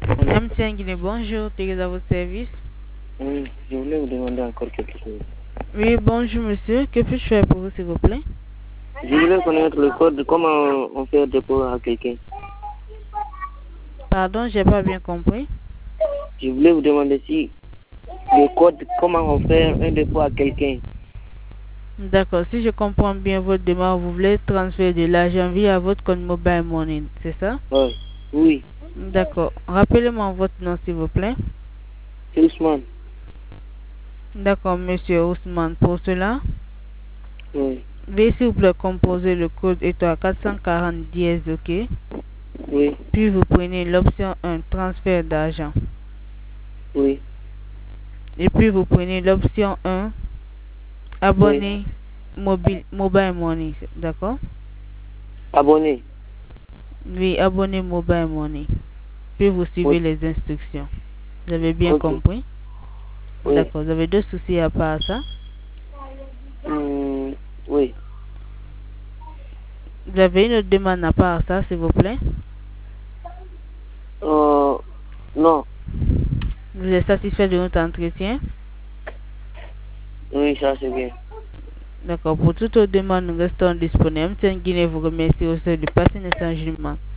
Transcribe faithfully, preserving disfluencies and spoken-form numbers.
M T N Guinée, bonjour, Thérèse à votre service. Oui, je voulais vous demander encore quelque chose. Oui, bonjour monsieur, que puis-je faire pour vous s'il vous plaît? Je voulais connaître le code, comment on fait un dépôt à quelqu'un. Pardon, j'ai pas bien compris. Je voulais vous demander si le code, comment on fait un dépôt à quelqu'un. D'accord, si je comprends bien votre demande, vous voulez transférer de l'argent via votre compte mobile money, c'est ça? Ouais. Oui, D'accord, rappelez-moi votre nom s'il vous plaît. c'est Ousmane. D'accord, monsieur Ousmane, pour cela, Oui, veuillez s'il vous plaît composer le code étoile quatre cent quarante dièse, ok? oui, Puis vous prenez l'option un, transfert d'argent. oui, Et puis vous prenez l'option un, oui. abonné mobile, mobile money, d'accord? Abonné. Oui, abonné mobile money. Puis vous suivez Oui, les instructions. Vous avez bien ok. compris? Oui. D'accord, vous avez deux soucis à part ça? Hmm, oui. Vous avez une autre demande à part ça, s'il vous plaît? Euh, non. Vous êtes satisfait de notre entretien? Oui, ça c'est bien. D'accord, pour toute autre demande, nous restons disponibles. M T N Guinée vous remercie aussi de passer un changement.